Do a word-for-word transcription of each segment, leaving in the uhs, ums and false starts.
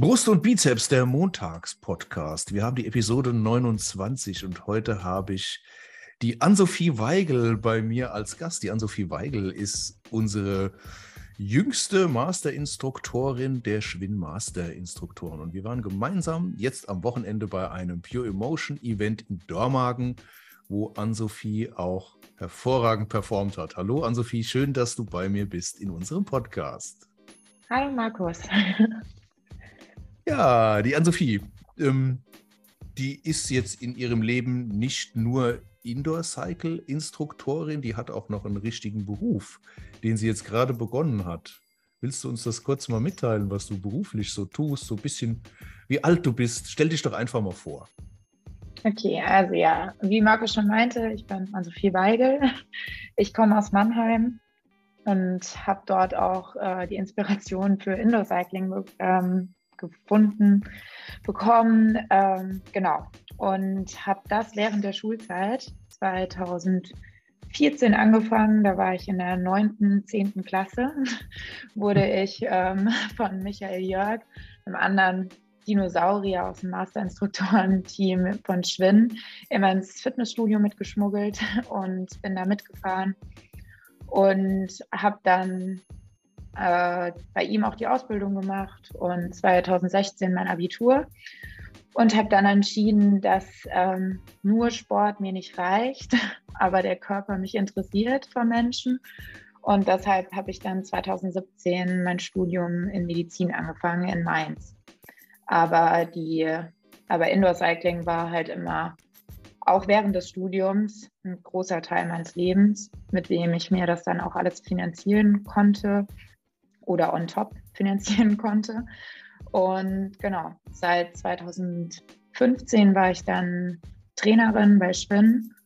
Brust und Bizeps, der Montagspodcast. Wir haben die Episode neunundzwanzig und heute habe ich die Ann-Sophie Weigel bei mir als Gast. Die Ann-Sophie Weigel ist unsere jüngste Masterinstruktorin der Schwinn Masterinstruktoren. Und wir waren gemeinsam jetzt am Wochenende bei einem Pure Emotion Event in Dormagen, wo Ann-Sophie auch hervorragend performt hat. Hallo Ann-Sophie, schön, dass du bei mir bist in unserem Podcast. Hallo Markus. Ja, die Ann-Sophie, ähm, die ist jetzt in ihrem Leben nicht nur Indoor-Cycle-Instruktorin, die hat auch noch einen richtigen Beruf, den sie jetzt gerade begonnen hat. Willst du uns das kurz mal mitteilen, was du beruflich so tust, so ein bisschen, wie alt du bist? Stell dich doch einfach mal vor. Okay, also ja, wie Markus schon meinte, ich bin Ann-Sophie Weigel. Ich komme aus Mannheim und habe dort auch äh, die Inspiration für Indoor-Cycling ähm, gefunden, bekommen, ähm, genau. Und habe das während der Schulzeit zweitausendvierzehn angefangen. Da war ich in der neunten, zehnten Klasse, wurde ich ähm, von Michael Jörg, einem anderen Dinosaurier aus dem Masterinstruktoren-Team von Schwinn, immer ins Fitnessstudio mitgeschmuggelt und bin da mitgefahren und habe dann äh, bei ihm auch die Ausbildung gemacht und zweitausendsechzehn mein Abitur und habe dann entschieden, dass ähm, nur Sport mir nicht reicht, aber der Körper mich interessiert von Menschen. Und deshalb habe ich dann zweitausendsiebzehn mein Studium in Medizin angefangen in Mainz. Aber, die, aber Indoor-Cycling war halt immer, auch während des Studiums, ein großer Teil meines Lebens, mit dem ich mir das dann auch alles finanzieren konnte oder on top finanzieren konnte. Und genau, seit zweitausendfünfzehn war ich dann Trainerin bei Schwinn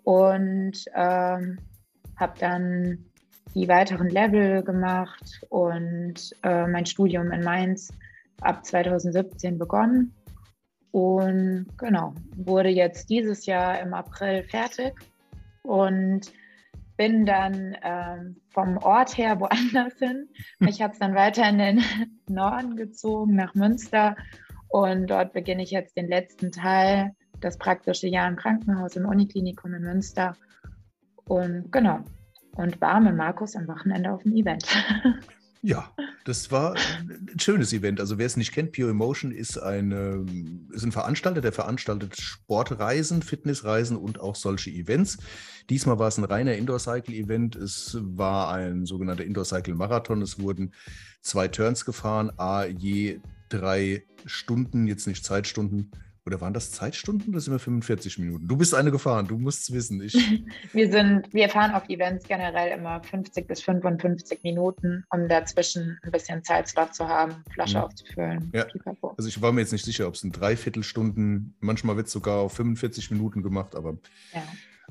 und ähm, habe dann die weiteren Level gemacht und äh, mein Studium in Mainz ab zweitausendsiebzehn begonnen und genau, wurde jetzt dieses Jahr im April fertig und bin dann ähm, vom Ort her woanders hin. Mich hat es dann weiter in den Norden gezogen, nach Münster, und dort beginne ich jetzt den letzten Teil, das praktische Jahr im Krankenhaus im Uniklinikum in Münster und genau, und war mit Markus am Wochenende auf dem Event. Ja, das war ein schönes Event. Also wer es nicht kennt, Pure Emotion ist, eine, ist ein Veranstalter, der veranstaltet Sportreisen, Fitnessreisen und auch solche Events. Diesmal war es ein reiner Indoor-Cycle-Event. Es war ein sogenannter Indoor-Cycle-Marathon. Es wurden zwei Turns gefahren, a je drei Stunden, jetzt nicht Zeitstunden. Oder waren das Zeitstunden oder sind wir fünfundvierzig Minuten? Du bist eine gefahren, du musst es wissen. Ich wir, sind, wir fahren auf Events generell immer fünfzig bis fünfundfünfzig Minuten, um dazwischen ein bisschen Zeitslot zu haben, Flasche ja. aufzufüllen. Ja. Also ich war mir jetzt nicht sicher, ob es in Dreiviertelstunden, manchmal wird es sogar auf fünfundvierzig Minuten gemacht, aber ja.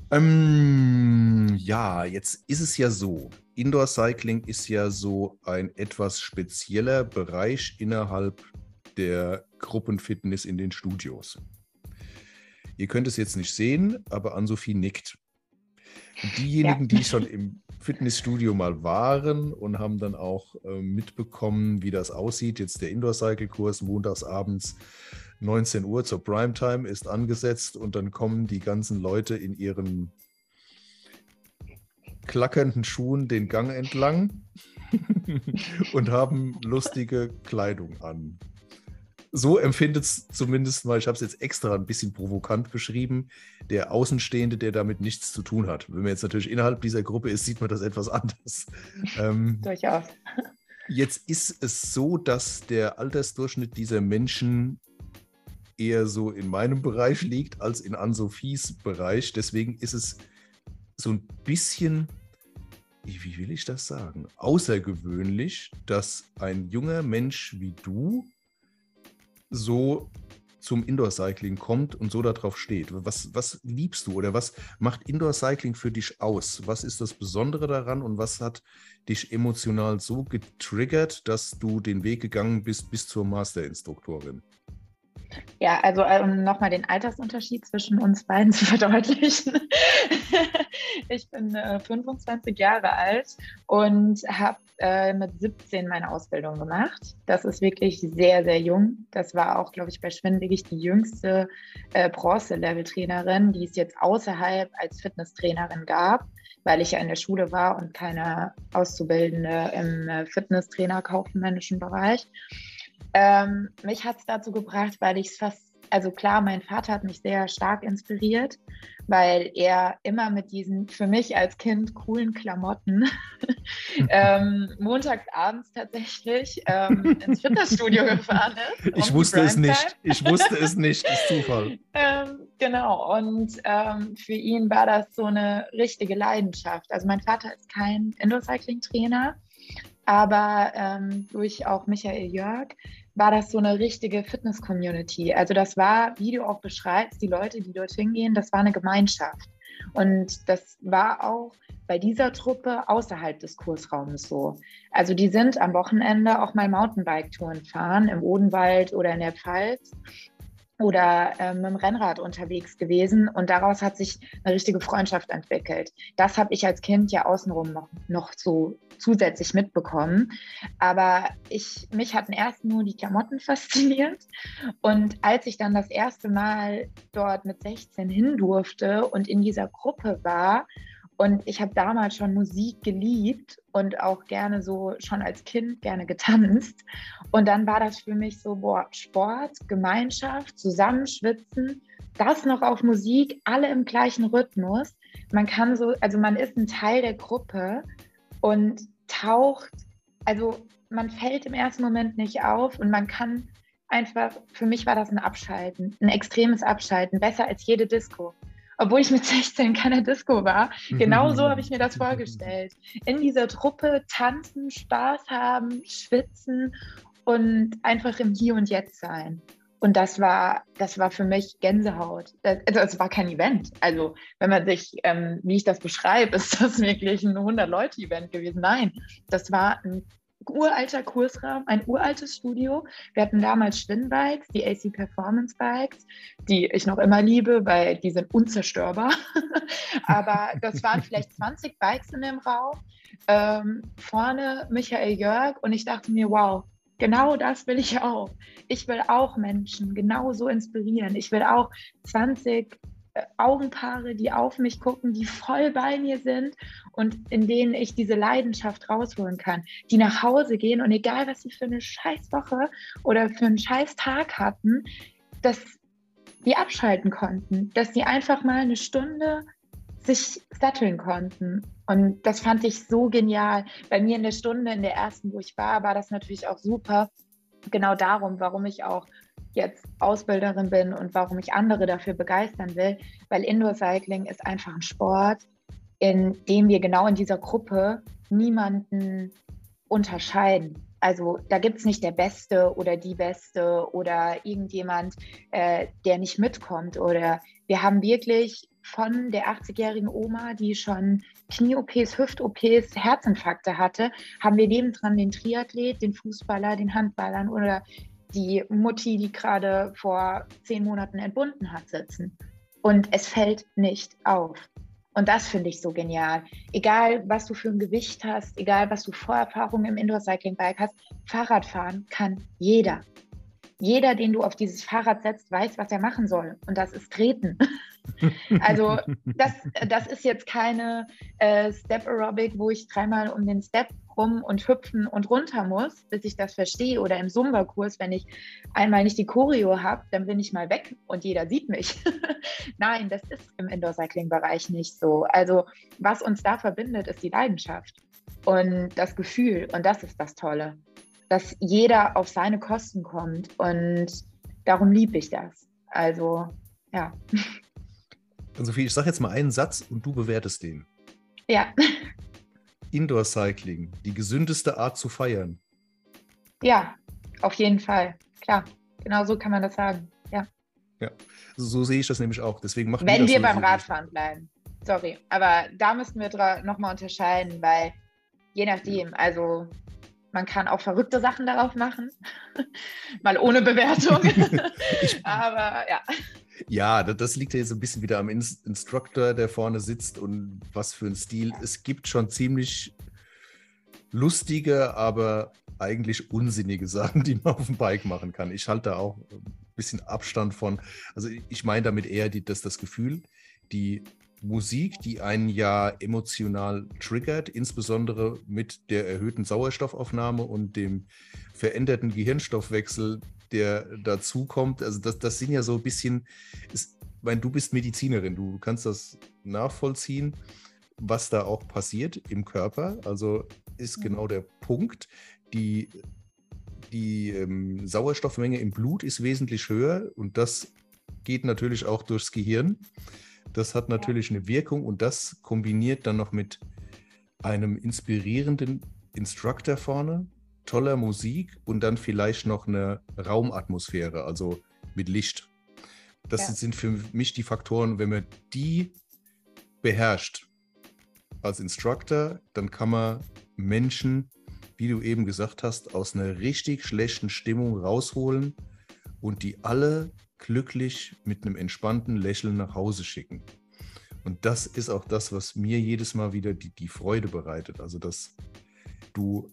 Ähm, ja, jetzt ist es ja so, Indoor-Cycling ist ja so ein etwas spezieller Bereich innerhalb der Gruppenfitness in den Studios. Ihr könnt es jetzt nicht sehen, aber Ann-Sophie nickt. Diejenigen, ja. die schon im Fitnessstudio mal waren und haben dann auch äh, mitbekommen, wie das aussieht, jetzt der Indoor-Cycle-Kurs montags abends neunzehn Uhr zur Primetime ist angesetzt und dann kommen die ganzen Leute in ihren klackernden Schuhen den Gang entlang und haben lustige Kleidung an. So empfindet es zumindest mal, ich habe es jetzt extra ein bisschen provokant beschrieben, der Außenstehende, der damit nichts zu tun hat. Wenn man jetzt natürlich innerhalb dieser Gruppe ist, sieht man das etwas anders. Ähm, Durchaus. Jetzt ist es so, dass der Altersdurchschnitt dieser Menschen eher so in meinem Bereich liegt als in Ann-Sophies Bereich. Deswegen ist es so ein bisschen, wie will ich das sagen, außergewöhnlich, dass ein junger Mensch wie du so zum Indoor-Cycling kommt und so darauf steht. Was, was liebst du oder was macht Indoor-Cycling für dich aus? Was ist das Besondere daran und was hat dich emotional so getriggert, dass du den Weg gegangen bist bis zur Masterinstruktorin? Ja, also um nochmal den Altersunterschied zwischen uns beiden zu verdeutlichen. Ich bin äh, fünfundzwanzig Jahre alt und habe äh, mit siebzehn meine Ausbildung gemacht. Das ist wirklich sehr, sehr jung. Das war auch, glaube ich, bei Schwindeligig die jüngste äh, Bronze-Level-Trainerin, die es jetzt außerhalb als Fitnesstrainerin gab, weil ich ja in der Schule war und keine Auszubildende im äh, Fitnesstrainer-kaufmännischen Bereich. Ähm, mich hat es dazu gebracht, weil ich es fast, also klar, mein Vater hat mich sehr stark inspiriert, weil er immer mit diesen für mich als Kind coolen Klamotten ähm, montagsabends tatsächlich ähm, ins Fitnessstudio gefahren ist. Ich um wusste es nicht. Ich wusste es nicht. Das ist Zufall. Ähm, genau, und ähm, für ihn war das so eine richtige Leidenschaft. Also mein Vater ist kein Indoor-Cycling-Trainer, aber ähm, durch auch Michael Jörg war das so eine richtige Fitness-Community. Also das war, wie du auch beschreibst, die Leute, die dorthin gehen, das war eine Gemeinschaft. Und das war auch bei dieser Truppe außerhalb des Kursraumes so. Also die sind am Wochenende auch mal Mountainbike-Touren fahren im Odenwald oder in der Pfalz oder ähm, mit dem Rennrad unterwegs gewesen und daraus hat sich eine richtige Freundschaft entwickelt. Das habe ich als Kind ja außenrum noch, noch so zusätzlich mitbekommen, aber ich, mich hatten erst nur die Klamotten fasziniert und als ich dann das erste Mal dort mit sechzehn hin durfte und in dieser Gruppe war, und ich habe damals schon Musik geliebt und auch gerne so schon als Kind gerne getanzt. Und dann war das für mich so, boah, Sport, Gemeinschaft, Zusammenschwitzen, das noch auf Musik, alle im gleichen Rhythmus. Man kann so, also man ist ein Teil der Gruppe und taucht, also man fällt im ersten Moment nicht auf und man kann einfach, für mich war das ein Abschalten, ein extremes Abschalten, besser als jede Disco. Obwohl ich mit sechzehn keiner Disco war. Genau so habe ich mir das vorgestellt. In dieser Truppe tanzen, Spaß haben, schwitzen und einfach im Hier und Jetzt sein. Und das war, das war für mich Gänsehaut. Das, also es war kein Event. Also wenn man sich, ähm, wie ich das beschreibe, ist das wirklich ein hundert-Leute-Event gewesen. Nein, das war ein uralter Kursraum, ein uraltes Studio. Wir hatten damals Schwinnbikes, die A C Performance Bikes, die ich noch immer liebe, weil die sind unzerstörbar. Aber das waren vielleicht zwanzig Bikes in dem Raum. Ähm, vorne Michael Jörg und ich dachte mir, wow, genau das will ich auch. Ich will auch Menschen genauso inspirieren. Ich will auch zwanzig Augenpaare, die auf mich gucken, die voll bei mir sind und in denen ich diese Leidenschaft rausholen kann, die nach Hause gehen und egal, was sie für eine Scheißwoche oder für einen Scheißtag hatten, dass die abschalten konnten, dass die einfach mal eine Stunde sich satteln konnten. Und das fand ich so genial. Bei mir in der Stunde, in der ersten, wo ich war, war das natürlich auch super. Genau darum, warum ich auch jetzt Ausbilderin bin und warum ich andere dafür begeistern will, weil Indoor Cycling ist einfach ein Sport, in dem wir genau in dieser Gruppe niemanden unterscheiden. Also da gibt es nicht der Beste oder die Beste oder irgendjemand, äh, der nicht mitkommt. Oder wir haben wirklich von der achtzigjährigen Oma, die schon Knie-O Ps, Hüft-O Ps, Herzinfarkte hatte, haben wir nebendran den Triathlet, den Fußballer, den Handballern oder die Mutti, die gerade vor zehn Monaten entbunden hat, sitzen. Und es fällt nicht auf. Und das finde ich so genial. Egal, was du für ein Gewicht hast, egal, was du Vorerfahrungen im Indoor-Cycling-Bike hast, Fahrradfahren kann jeder. Jeder, den du auf dieses Fahrrad setzt, weiß, was er machen soll. Und das ist treten. Also das, das ist jetzt keine äh, Step-Aerobic, wo ich dreimal um den Step rum und hüpfen und runter muss, bis ich das verstehe. Oder im Zumba-Kurs, wenn ich einmal nicht die Choreo habe, dann bin ich mal weg und jeder sieht mich. Nein, das ist im Indoor-Cycling-Bereich nicht so. Also was uns da verbindet, ist die Leidenschaft und das Gefühl. Und das ist das Tolle, dass jeder auf seine Kosten kommt. Und darum liebe ich das. Also, ja. Sophie, ich sage jetzt mal einen Satz und du bewertest den. Ja. Indoor Cycling, die gesündeste Art zu feiern. Ja, auf jeden Fall. Klar, genau so kann man das sagen. Ja. Ja, so, so sehe ich das nämlich auch. Deswegen machen Wenn wir, das wir so beim so Radfahren richtig. bleiben. Sorry, aber da müssen wir nochmal unterscheiden, weil je nachdem, also man kann auch verrückte Sachen darauf machen, mal ohne Bewertung. Ich, Aber ja. ja, da- das liegt ja jetzt ein bisschen wieder am Ins- Instructor, der vorne sitzt und was für ein Stil. Es gibt schon ziemlich lustige, aber eigentlich unsinnige Sachen, die man auf dem Bike machen kann. Ich halte da auch ein bisschen Abstand von. Also ich meine damit eher die, das, das Gefühl, die Musik, die einen ja emotional triggert, insbesondere mit der erhöhten Sauerstoffaufnahme und dem veränderten Gehirnstoffwechsel, der dazukommt. Also das, das sind ja so ein bisschen, ist, ich meine, du bist Medizinerin, du kannst das nachvollziehen, was da auch passiert im Körper. Also ist genau der Punkt. Die, die ähm, Sauerstoffmenge im Blut ist wesentlich höher und das geht natürlich auch durchs Gehirn. Das hat natürlich eine Wirkung und das kombiniert dann noch mit einem inspirierenden Instructor vorne, toller Musik und dann vielleicht noch eine Raumatmosphäre, also mit Licht. Das Ja. sind für mich die Faktoren, wenn man die beherrscht als Instructor, dann kann man Menschen, wie du eben gesagt hast, aus einer richtig schlechten Stimmung rausholen und die alle glücklich mit einem entspannten Lächeln nach Hause schicken. Und das ist auch das, was mir jedes Mal wieder die, die Freude bereitet. Also, dass du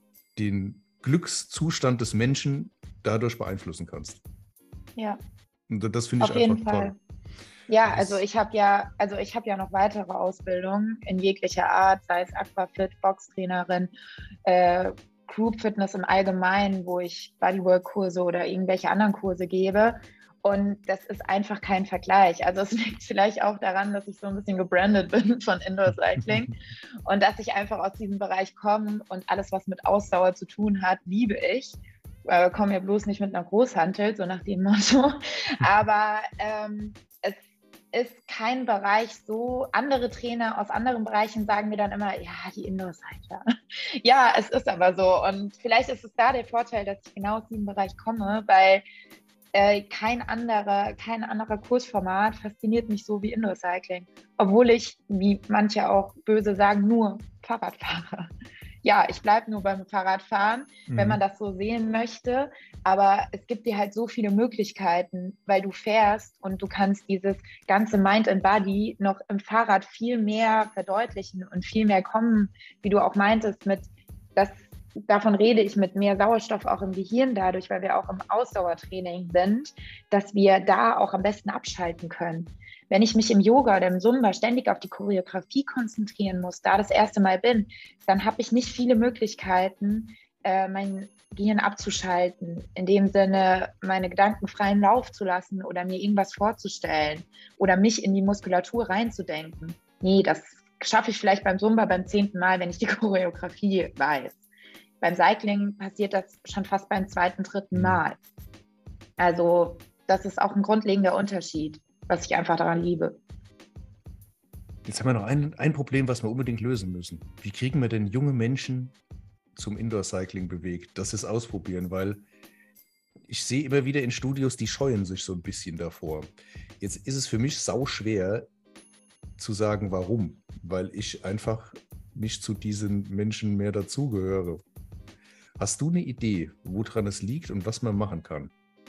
den Glückszustand des Menschen dadurch beeinflussen kannst. Ja, Und das finde ich auf einfach jeden toll. Fall. Ja, Das- also ich habe ja, also ich habe ja noch weitere Ausbildungen in jeglicher Art, sei es Aquafit, Boxtrainerin, äh, Group Fitness im Allgemeinen, wo ich Bodywork-Kurse oder irgendwelche anderen Kurse gebe. Und das ist einfach kein Vergleich. Also es liegt vielleicht auch daran, dass ich so ein bisschen gebrandet bin von Indoor Cycling und dass ich einfach aus diesem Bereich komme und alles, was mit Ausdauer zu tun hat, liebe ich. Äh, komm ja bloß nicht mit einer Großhantel, so nach dem Motto. Aber ähm, es ist kein Bereich so, andere Trainer aus anderen Bereichen sagen mir dann immer, ja, die Indoor-Cycler. Ja, es ist aber so. Und vielleicht ist es da der Vorteil, dass ich genau aus diesem Bereich komme, weil äh, kein anderer, kein anderer Kursformat fasziniert mich so wie Indoor-Cycling. Obwohl ich, wie manche auch böse sagen, nur Fahrrad fahre. Ja, ich bleibe nur beim Fahrradfahren, mhm. wenn man das so sehen möchte. Aber es gibt dir halt so viele Möglichkeiten, weil du fährst und du kannst dieses ganze Mind and Body noch im Fahrrad viel mehr verdeutlichen und viel mehr kommen, wie du auch meintest, mit das, davon rede ich, mit mehr Sauerstoff auch im Gehirn dadurch, weil wir auch im Ausdauertraining sind, dass wir da auch am besten abschalten können. Wenn ich mich im Yoga oder im Zumba ständig auf die Choreografie konzentrieren muss, da das erste Mal bin, dann habe ich nicht viele Möglichkeiten, äh, mein Gehirn abzuschalten, in dem Sinne meine Gedanken freien Lauf zu lassen oder mir irgendwas vorzustellen oder mich in die Muskulatur reinzudenken. Nee, das schaffe ich vielleicht beim Zumba beim zehnten Mal, wenn ich die Choreografie weiß. Beim Cycling passiert das schon fast beim zweiten, dritten Mal. Also das ist auch ein grundlegender Unterschied, was ich einfach daran liebe. Jetzt haben wir noch ein, ein Problem, was wir unbedingt lösen müssen. Wie kriegen wir denn junge Menschen zum Indoor-Cycling bewegt? Das ist ausprobieren, weil ich sehe immer wieder in Studios, die scheuen sich so ein bisschen davor. Jetzt ist es für mich sauschwer zu sagen, warum. Weil ich einfach nicht zu diesen Menschen mehr dazugehöre. Hast du eine Idee, woran es liegt und was man machen kann?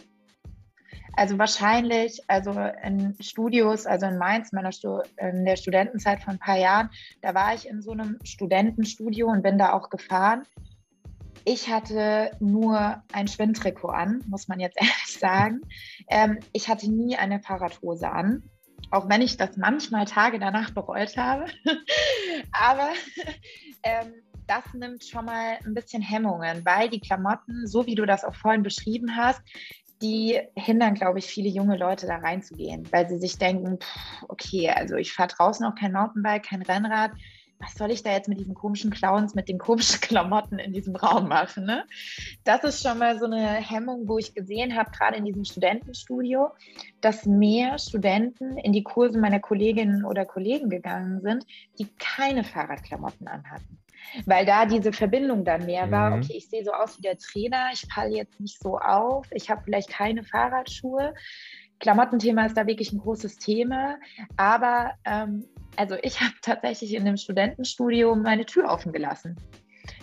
Also wahrscheinlich, also in Studios, also in Mainz, meiner Stu- in der Studentenzeit vor ein paar Jahren, da war ich in so einem Studentenstudio und bin da auch gefahren. Ich hatte nur ein Schwimmtrikot an, muss man jetzt ehrlich sagen. Ähm, ich hatte nie eine Fahrradhose an, auch wenn ich das manchmal Tage danach bereut habe. Aber ähm, das nimmt schon mal ein bisschen Hemmungen, weil die Klamotten, so wie du das auch vorhin beschrieben hast, die hindern, glaube ich, viele junge Leute da reinzugehen, weil sie sich denken, pff, okay, also ich fahre draußen auch kein Mountainbike, kein Rennrad, was soll ich da jetzt mit diesen komischen Clowns, mit den komischen Klamotten in diesem Raum machen, ne? Das ist schon mal so eine Hemmung, wo ich gesehen habe, gerade in diesem Studentenstudio, dass mehr Studenten in die Kurse meiner Kolleginnen oder Kollegen gegangen sind, die keine Fahrradklamotten anhatten. Weil da diese Verbindung dann mehr war, Mhm. okay, ich sehe so aus wie der Trainer, ich falle jetzt nicht so auf, ich habe vielleicht keine Fahrradschuhe. Klamottenthema ist da wirklich ein großes Thema, aber ähm, also ich habe tatsächlich in dem Studentenstudio meine Tür offen gelassen.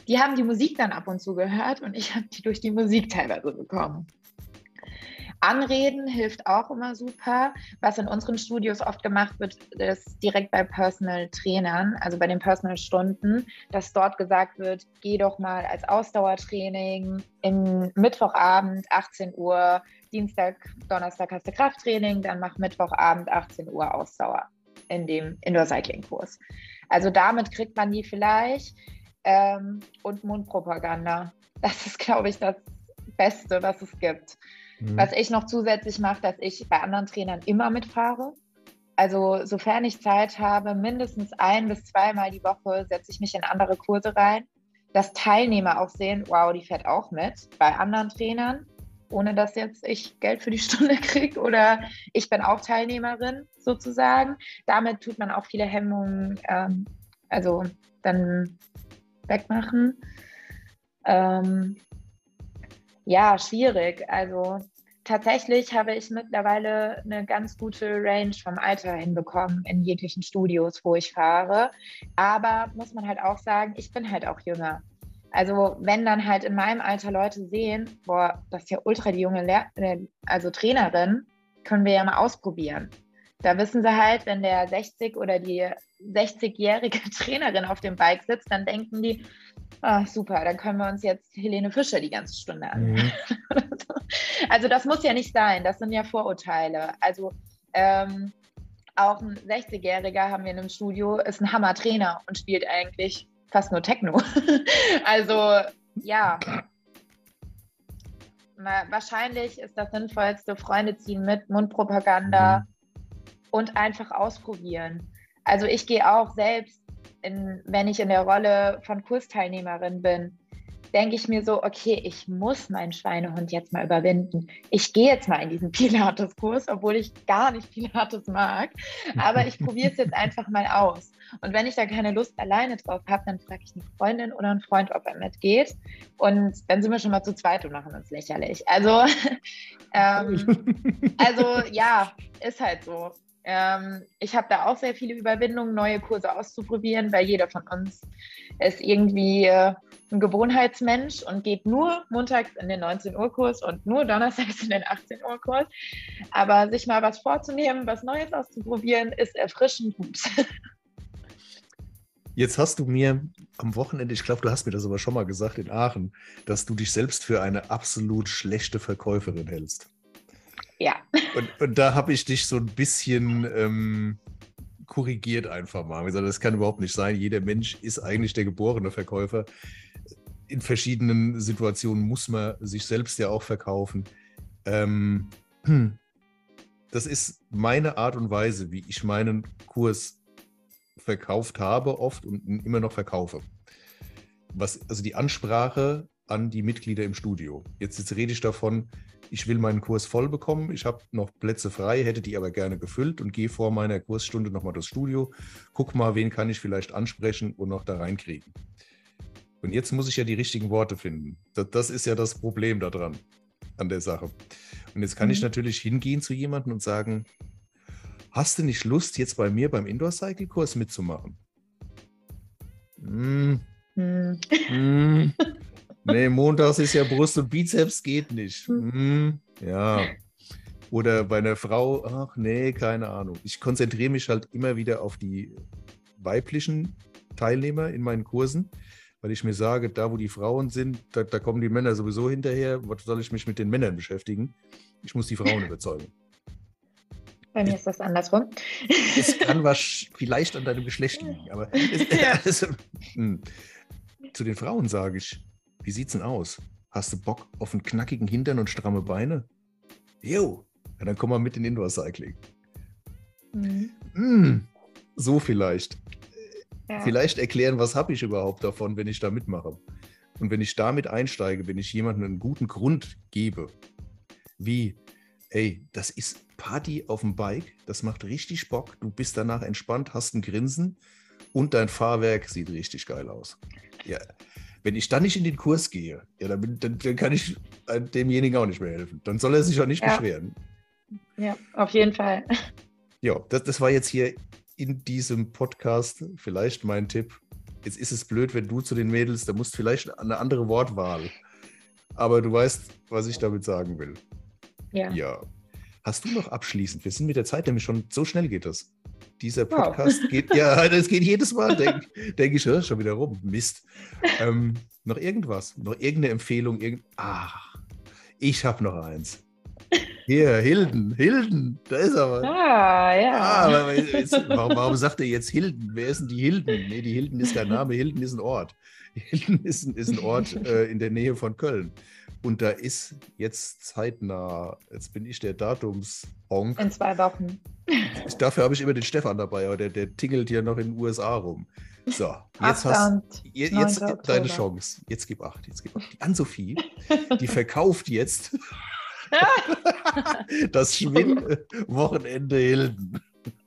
die haben die Musik dann ab und zu gehört und ich habe die durch die Musik teilweise bekommen. Anreden hilft auch immer super. Was in unseren Studios oft gemacht wird, ist direkt bei Personal Trainern, also bei den Personal Stunden, dass dort gesagt wird, geh doch mal als Ausdauertraining im Mittwochabend achtzehn Uhr, Dienstag, Donnerstag hast du Krafttraining, dann mach Mittwochabend achtzehn Uhr Ausdauer in dem Indoor-Cycling-Kurs. Also damit kriegt man die vielleicht. Ähm, und Mundpropaganda. Das ist, glaube ich, das Beste, was es gibt. Was ich noch zusätzlich mache, dass ich bei anderen Trainern immer mitfahre. Also sofern ich Zeit habe, mindestens ein- bis zweimal die Woche setze ich mich in andere Kurse rein, dass Teilnehmer auch sehen, wow, die fährt auch mit bei anderen Trainern, ohne dass jetzt ich Geld für die Stunde kriege oder ich bin auch Teilnehmerin sozusagen. Damit tut man auch viele Hemmungen, ähm, also dann wegmachen. Ähm, Ja, schwierig. Also tatsächlich habe ich mittlerweile eine ganz gute Range vom Alter hinbekommen in jeglichen Studios, wo ich fahre. Aber muss man halt auch sagen, ich bin halt auch jünger. Also wenn dann halt in meinem Alter Leute sehen, boah, das ist ja ultra die junge Lehr- also Trainerin, können wir ja mal ausprobieren. Da wissen sie halt, wenn der sechzig oder die sechzigjährige Trainerin auf dem Bike sitzt, dann denken die, ah, super, dann können wir uns jetzt Helene Fischer die ganze Stunde anhören. Mhm. Also das muss ja nicht sein, das sind ja Vorurteile. Also ähm, auch ein sechzigjähriger haben wir in einem Studio, ist ein Hammer-Trainer und spielt eigentlich fast nur Techno. Also ja, wahrscheinlich ist das Sinnvollste, Freunde ziehen mit, Mundpropaganda mhm. und einfach ausprobieren. Also ich gehe auch selbst, in, wenn ich in der Rolle von Kursteilnehmerin bin, denke ich mir so, okay, ich muss meinen Schweinehund jetzt mal überwinden. Ich gehe jetzt mal in diesen Pilates-Kurs, obwohl ich gar nicht Pilates mag, aber ich probiere es jetzt einfach mal aus. Und wenn ich da keine Lust alleine drauf habe, dann frage ich eine Freundin oder einen Freund, ob er mitgeht. Und dann sind wir schon mal zu zweit und machen uns lächerlich. Also, ähm, also ja, ist halt so. Ähm, ich habe da auch sehr viele Überwindungen, neue Kurse auszuprobieren, weil jeder von uns ist irgendwie äh, ein Gewohnheitsmensch und geht nur montags in den neunzehn Uhr Kurs und nur donnerstags in den achtzehn Uhr Kurs. Aber sich mal was vorzunehmen, was Neues auszuprobieren, ist erfrischend gut. Jetzt hast du mir am Wochenende, ich glaube, du hast mir das aber schon mal gesagt in Aachen, dass du dich selbst für eine absolut schlechte Verkäuferin hältst. Ja. Und, und da habe ich dich so ein bisschen ähm, korrigiert einfach mal. Ich gesagt, das kann überhaupt nicht sein. Jeder Mensch ist eigentlich der geborene Verkäufer. In verschiedenen Situationen muss man sich selbst ja auch verkaufen. Ähm, das ist meine Art und Weise, wie ich meinen Kurs verkauft habe oft und immer noch verkaufe. Was, also die Ansprache an die Mitglieder im Studio. Jetzt, jetzt rede ich davon, ich will meinen Kurs voll bekommen, ich habe noch Plätze frei, hätte die aber gerne gefüllt und gehe vor meiner Kursstunde nochmal durchs Studio, guck mal, wen kann ich vielleicht ansprechen und noch da reinkriegen. Und jetzt muss ich ja die richtigen Worte finden. Das, das ist ja das Problem daran, an der Sache. Und jetzt kann mhm. ich natürlich hingehen zu jemandem und sagen, hast du nicht Lust, jetzt bei mir beim Indoor-Cycle-Kurs mitzumachen? Hm. Hm. Hm. Nee, montags ist ja Brust und Bizeps, geht nicht. Hm. Ja. Oder bei einer Frau, ach nee, keine Ahnung. Ich konzentriere mich halt immer wieder auf die weiblichen Teilnehmer in meinen Kursen, weil ich mir sage, da wo die Frauen sind, da, da kommen die Männer sowieso hinterher. Was soll ich mich mit den Männern beschäftigen? Ich muss die Frauen überzeugen. Bei mir ist das andersrum. Es kann was vielleicht an deinem Geschlecht liegen, aber es, ja. also, hm. Zu den Frauen sage ich, wie sieht's denn aus? Hast du Bock auf einen knackigen Hintern und stramme Beine? Jo, ja, dann komm mal mit in Indoor-Cycling. Mhm. Mm, so vielleicht. Ja. Vielleicht erklären, was habe ich überhaupt davon, wenn ich da mitmache. Und wenn ich damit einsteige, wenn ich jemandem einen guten Grund gebe, wie, ey, das ist Party auf dem Bike, das macht richtig Bock, du bist danach entspannt, hast ein Grinsen und dein Fahrwerk sieht richtig geil aus. Ja. Wenn ich dann nicht in den Kurs gehe, ja, dann, bin, dann, dann kann ich demjenigen auch nicht mehr helfen. Dann soll er sich auch nicht ja. beschweren. Ja, auf jeden Fall. Ja, das, das war jetzt hier in diesem Podcast vielleicht mein Tipp. jetzt ist es blöd, wenn du zu den Mädels, da musst du vielleicht eine andere Wortwahl. Aber du weißt, was ich damit sagen will. Ja. Ja. Hast du noch abschließend? Wir sind mit der Zeit nämlich schon, so schnell geht das. Dieser Podcast wow. geht, ja, das geht jedes Mal, denke denk ich, ja, schon wieder rum. Mist. Ähm, noch irgendwas? Noch irgendeine Empfehlung? Irgend Ach, ich habe noch eins. Hier, Hilden, Hilden, da ist er. Ah, ja. Ah, aber jetzt, warum, warum sagt er jetzt Hilden? Wer ist denn die Hilden? Nee, die Hilden ist kein Name, Hilden ist ein Ort. Hilden ist ein, ist ein Ort äh, in der Nähe von Köln. Und da ist jetzt zeitnah, jetzt bin ich der Datums-Honk. In zwei Wochen. Dafür habe ich immer den Stefan dabei, aber der, der tingelt hier noch in den U S A rum. So, jetzt hast jetzt, jetzt deine Chance. Jetzt gib acht, jetzt gib acht. Die Ann-Sophie, die verkauft jetzt das Schwinn-Wochenende Hilden.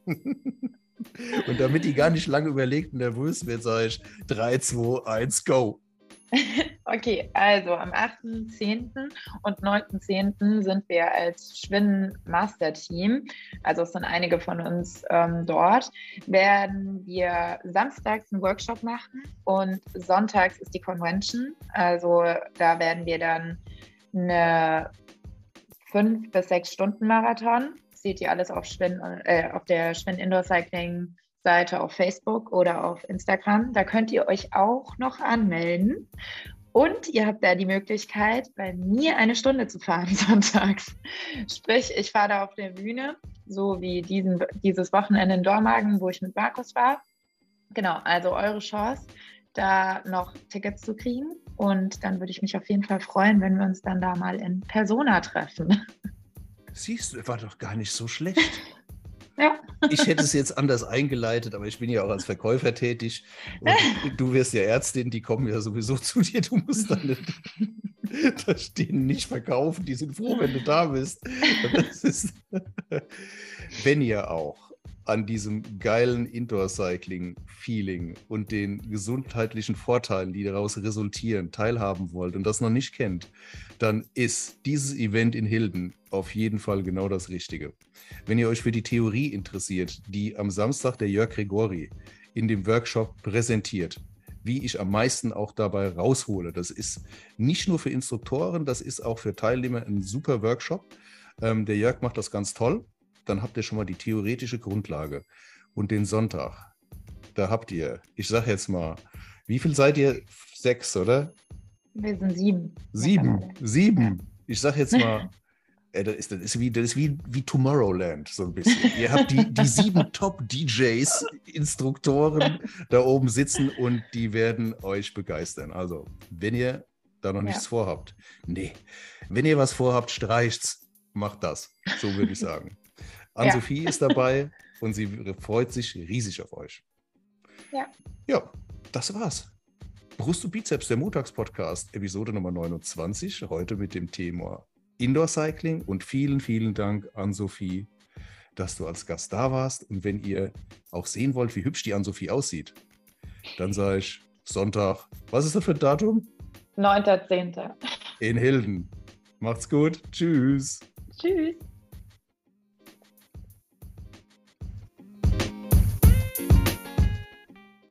Und damit die gar nicht lange überlegt und nervös wird, sage ich drei, zwei, eins, go. Okay, also am achten zehnten und neunten zehnten sind wir als Schwinn-Master-Team, also es sind einige von uns ähm, dort, werden wir samstags einen Workshop machen und sonntags ist die Convention. Also da werden wir dann eine fünf bis sechs Stunden Marathon. Das seht ihr alles auf, Schwinn, äh, auf der Schwinn Indoor Cycling Seite auf Facebook oder auf Instagram. Da könnt ihr euch auch noch anmelden. Und ihr habt da die Möglichkeit, bei mir eine Stunde zu fahren sonntags. Sprich, ich fahre da auf der Bühne, so wie diesen, dieses Wochenende in Dormagen, wo ich mit Markus war. Genau, also eure Chance, da noch Tickets zu kriegen. Und dann würde ich mich auf jeden Fall freuen, wenn wir uns dann da mal in Persona treffen. Siehst du, war doch gar nicht so schlecht. Ja. Ich hätte es jetzt anders eingeleitet, aber ich bin ja auch als Verkäufer tätig. Und du wirst ja Ärztin, die kommen ja sowieso zu dir. Du musst dann das denen nicht verkaufen. Die sind froh, wenn du da bist. Das ist, wenn ihr auch an diesem geilen Indoor-Cycling-Feeling und den gesundheitlichen Vorteilen, die daraus resultieren, teilhaben wollt und das noch nicht kennt, dann ist dieses Event in Hilden auf jeden Fall genau das Richtige. Wenn ihr euch für die Theorie interessiert, die am Samstag der Jörg Gregori in dem Workshop präsentiert, wie ich am meisten auch dabei raushole, das ist nicht nur für Instruktoren, das ist auch für Teilnehmer ein super Workshop. Ähm, der Jörg macht das ganz toll. Dann habt ihr schon mal die theoretische Grundlage. Und den Sonntag, da habt ihr, ich sag jetzt mal, wie viel seid ihr? Sechs, oder? Wir sind sieben. Sieben, sieben. Ich sag jetzt mal, äh, das ist, das ist, wie, das ist wie, wie Tomorrowland, so ein bisschen. Ihr habt die, die sieben Top-D Js, Instruktoren da oben sitzen und die werden euch begeistern. Also, wenn ihr da noch nichts ja. vorhabt, nee. Wenn ihr was vorhabt, streicht's, macht das. So würde ich sagen. Ann-Sophie ja. ist dabei und sie freut sich riesig auf euch. Ja. Ja, das war's. Brust und Bizeps, der Montags-Podcast, Episode Nummer neunundzwanzig. Heute mit dem Thema Indoor Cycling und vielen, vielen Dank, Ann-Sophie, dass du als Gast da warst. Und wenn ihr auch sehen wollt, wie hübsch die Ann-Sophie aussieht, dann sage ich Sonntag, was ist das für ein Datum? neunter zehnter In Hilden. Macht's gut. Tschüss. Tschüss.